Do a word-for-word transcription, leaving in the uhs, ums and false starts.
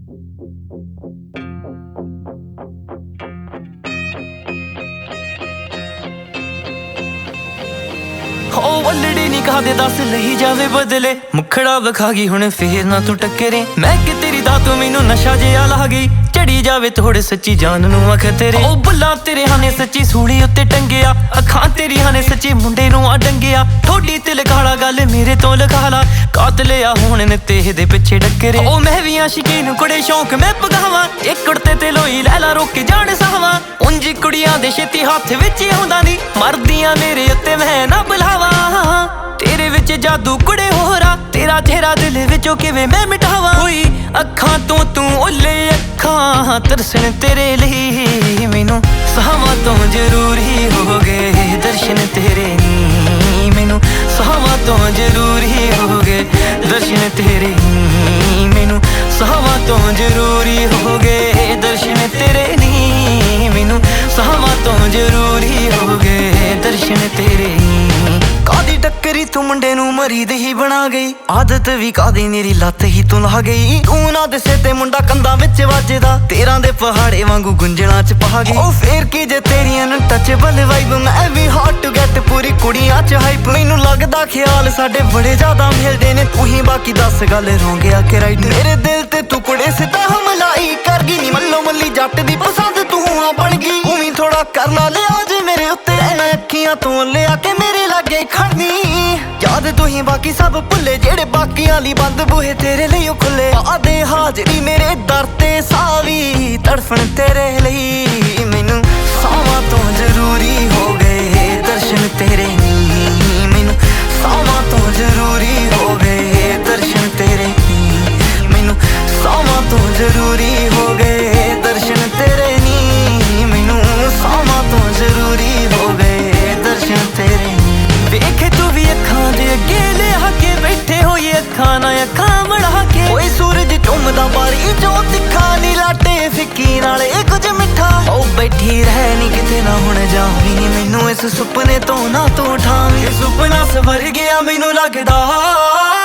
ਉਹ ਵੱਲੜੀ ਨੀ ਕਾਹਦੇ ਦੱਸ ਲਈ ਜਾਵੇ ਬਦਲੇ, ਮੁਖੜਾ ਵਿਖਾ ਗਈ ਹੁਣ ਫੇਰ ਨਾ ਤੂੰ ਟੱਕਰੇ। ਮੈਂ ਕਿ ਤੇਰੀ ਦਾ ਤੂੰ ਮੈਨੂੰ ਨਸ਼ਾ ਜਿਹਾ ਲਾ ਗਈ, ਚੜੀ ਜਾਵੇ ਥੋੜੇ ਸੱਚੀ ਜਾਨ ਨੂੰ ਅੱਖ ਤੇਰੇ। ਉਹ ਬੁੱਲਾਂ ਤੇਰੇ ਹਾਨੇ ਸੱਚੀ ਸੂਲੀ ਉੱਤੇ ਟੰਗਿਆ, ਅੱਖਾਂ ਤੇਰੀ ਹਾਨੇ ਸੱਚੀ ਮੁੰਡੇ ਨੂੰ ਆ ਡੰਗਿਆ। ਠੋਡੀ ਤੇ ਲਗਾਲਾ ਗੱਲ ਮੇਰੇ ਤੋਂ ਲਗਾ ਲਾ, ਕਾਤਲਿਆ ਹੁਣ ਨੇ ਤੇ ਦੇ ਪਿੱਛੇ ਡੱਕਰੇ। ਉਹ ਮੈਂ ਵੀ ਆਸ਼ਿਕੀ ਨੂੰ ਕੁੜੇ ਸ਼ੌਂਕ ਮੈਂ ਪਗਾਵਾਂ, ਇੱਕ ਕੁੜਤੇ ਤੇ ਲੋਈ ਲੈ ਲਾ ਰੋਕ ਕੇ ਜਾਣ ਸਾਵਾਂ। ਉਂਝ ਕੁੜੀਆਂ ਦੇ ਛੇਤੀ ਹੱਥ ਵਿੱਚ ਆਉਂਦਾ ਨੀ, ਮਰਦੀਆਂ ਮੇਰੇ ਉੱਤੇ ਮੈਂ ਨਾ ਬੁਲਾਵਾਂ। ਤੇਰੇ ਵਿੱਚ ਜਾਦੂ ਕੁੜੇ ਹੋਰਾ, ਤੇਰਾ ਚਿਹਰਾ ਦਿਲ ਵਿੱਚੋਂ ਕਿਵੇਂ ਮੈਂ ਮਿਟਾਵਾਂ। ਹੋਈ ਅੱਖਾਂ ਤੋਂ ਤੂੰ ਓਲੇ ਅੱਖਾਂ, ਤਰਸਣ ਤੇਰੇ ਲਈ ਮੈਨੂੰ ਸਾਵਾਂ ਤੋਂ ਜ਼ਰੂਰੀ ਹੋ ਗਏ ਦਰਸ਼ਨ ਤੇਰੇ ਨੀ। ਮੈਨੂੰ ਸਾਵਾਂ ਤੋਂ ਜ਼ਰੂਰੀ ਹੋ ਗਏ ਦਰਸ਼ਨ ਤੇਰੇ ਨੀ। ਮੈਨੂੰ ਸਾਵਾਂ ਤੋਂ ਜ਼ਰੂਰੀ ਹੋ ਗਏ ਦਰਸ਼ਨ ਤੇਰੇ ਨੀ। ਮੈਨੂੰ ਸਾਵਾਂ ਤੋਂ ਜ਼ਰੂਰੀ ਹੋ ਗਏ ਦਰਸ਼ਨ ਤੇਰੇ ਨੀ। ਕਾਦੀ ਟੱਕਰੀ ਤੂੰ ਮੁੰਡੇ ਨੂੰ ਮਰੀਦ ਹੀ ਬਣਾ ਗਈ, ਆਦਤ ਵੀ ਕਾਦੀ ਮੇਰੀ ਲੱਤ ਹੀ ਤੂੰ ਲਾ ਗਈ। ਤੂੰ ਨਾ ਦਿਸੇ ਤੇ ਮੁੰਡਾ ਕੰਧਾਂ ਵਿੱਚ ਵੱਜਦਾ, ਤੇਰਾਂ ਦੇ ਪਹਾੜੇ ਵਾਂਗੂ ਗੁੰਝਲਾਂ ਚ ਪਾ ਗਈ। ਉਹ ਫੇਰ ਕੀ ਜੇ ਤੇਰੀਆਂ ਨੂੰ ਟੱਚੇਬਲ ਵਾਈਬ, ਮੈਂ ਵੀ ਹਾਰਟ ਟੂ ਗੈਟ ਪੂਰੀ ਕੁੜੀਆਂ ਚ ਹਾਈਪ। ਮੈਨੂੰ ਲੱਗਦਾ ਖਿਆਲ ਸਾਡੇ ਬੜੇ ਜ਼ਿਆਦਾ ਮਿਲਦੇ ਨੇ, ਤੂੰ ਹੀ ਬਾਕੀ ਦੱਸ ਗੱਲ ਰੋਂਗਿਆ ਕਿ ਰਾਈਟ। ਮੇਰੇ ਦਿਲ ਤੇ ਤੂੰ ਕੁੜੇ ਸਿੱਧਾ ਹਮਲਾਈ ਕਰ ਗਈ ਨੀ, ਮੱਲੋ ਮੱਲੀ ਜੱਟ ਦੀ ਪਸੰਦ ਤੂੰ ਆ ਬਣ ਗਈ। ਤੂੰ ਵੀ ਥੋੜਾ ਕਰ ਲਾ ਲਿਆ ਜੇ ਮੇਰੇ ਉੱਤੇ, ਇਹਨਾਂ ਅੱਖੀਆਂ ਤੋਂ ਲਿਆ ਕੇ ਮੇਰੇ ਲਾਗੇ ਖੜਨੀ। ਯਾਦ ਤੂੰ ਹੀ ਬਾਕੀ ਸਭ ਭੁੱਲੇ, ਜਿਹੜੇ ਬਾਕੀਆਂ ਲਈ ਬੰਦ ਬੂਹੇ ਤੇਰੇ ਲਈ ਉਹ ਖੁੱਲੇ। ਆਦੇ ਹਾਜ਼ਰੀ ਮੇਰੇ ਦਰ ਤੇ ਸਾਵੀ ਤੜਫਣ ਤੇਰੇ ਲਈ। ਮੈਨੂੰ ਸਾਵਾਂ ਤੋਂ ਜ਼ਰੂਰੀ ਹੋ ਗਏ ਦਰਸ਼ਨ ਤੇਰੇ ਨੀ। ਮੈਨੂੰ ਸਾਵਾਂ ਤੋਂ ਜ਼ਰੂਰੀ ਹੋ ਗਏ ਦਰਸ਼ਨ ਤੇਰੇ ਨੀ। ਮੈਨੂੰ ਸਾਵਾਂ ਤੋਂ ਜ਼ਰੂਰੀ ਹੋ ਗਏ ਦਰਸ਼ਨ ਤੇਰੇ ਨੀ। ਮੈਨੂੰ ਸਾਵਾਂ ਤੋਂ ਜ਼ਰੂਰੀ ਹੋ ਗਏ ਦਰਸ਼ਨ ਤੇਰੇ ਨੀ। ਵੇਖੇ ਤੂੰ ਵੀ ਅੱਖਾਂ ਦੇ ਅੱਗੇ ਲਿਆ ਕੇ ਬੈਠੇ ਹੋਏ, ਅੱਖਾਂ ਨਾ ਅੱਖਾਂ ਮੜਾ ਕੇ। ਓਏ ਸੂਰਜ ਚੁੰਮਦਾ ਬਾਰੀ ਜੋ ਤਿੱਖਾ ਨੀ, ਲਾਟੇ ਫਿੱਕੀ ਨਾਲ ਇਹ ਕੁਝ ਮਿੱਠਾ। ਉਹ ਬੈਠੀ ਰਹਿ ਨੀ ਕਿਤੇ ਨਾ ਹੁਣ ਜਾਵੀਂ, ਮੈਨੂੰ ਇਸ ਸੁਪਨੇ ਤੋਂ ਨਾ ਤੂੰ ਉਠਾਵੀਂ। ਇਹ ਸੁਪਨਾ ਸਵਰ ਗਿਆ ਮੈਨੂੰ ਲੱਗਦਾ